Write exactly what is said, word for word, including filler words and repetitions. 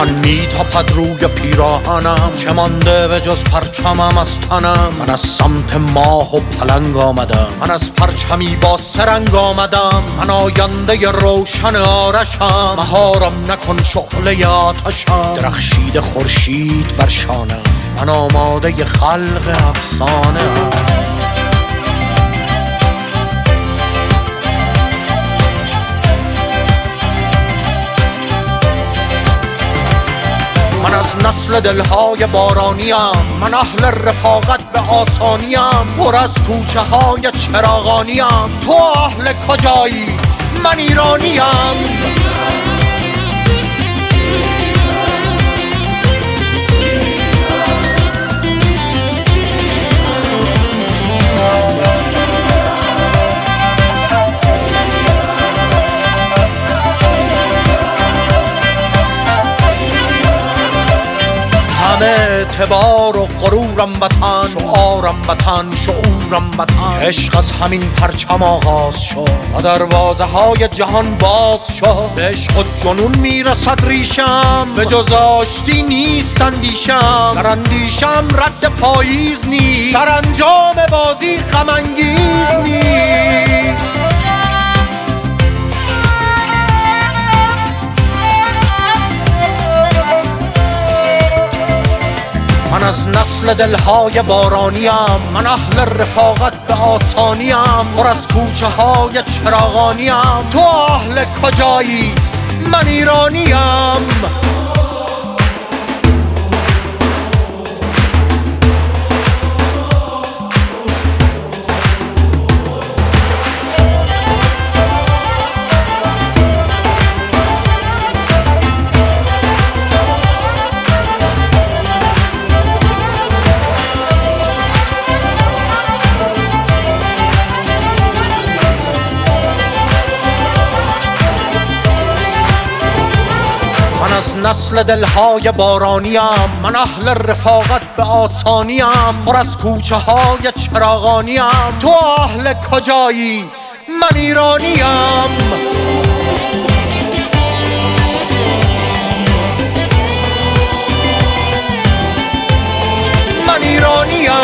باران میتاپد روی پیراهنم، چه مانده به جز پرچمم از تنم. من از سمت ماه و پلنگ آمدم، من از پرچمی با سرنگ آمدم. من آینده روشن آرشم، مهارم نکن شعله آتشم. درخشید خورشید بر شانم، من آماده خلق افسانه ام. من از نسل دلهای بارانیم، من اهل رفاقت به آسانیم. پر از کوچه های چراغانیم، تو اهل کجایی؟ من ایرانیم. همه اعتبار و غرورم وطن، شعارم وطن، شعورم وطن. عشق از همین پرچم آغاز شد و دروازه های جهان باز شد. به عشق و جنون میرسد ریشم، به جز آشتی نیست اندیشم. در اندیشم رد پاییز نیست، سرانجام بازی غم انگیز نیست. من از نسل دلهای بارانیم، من اهل رفاقت به آسانیم. پر از کوچه های چراغانیم، تو اهل کجایی؟ من ایرانیم. من از نسل دلهای بارانیم، من اهل رفاقت به آسانیم. پر از کوچه های چراغانیم، تو اهل کجایی؟ من ایرانیم. من ایرانیم.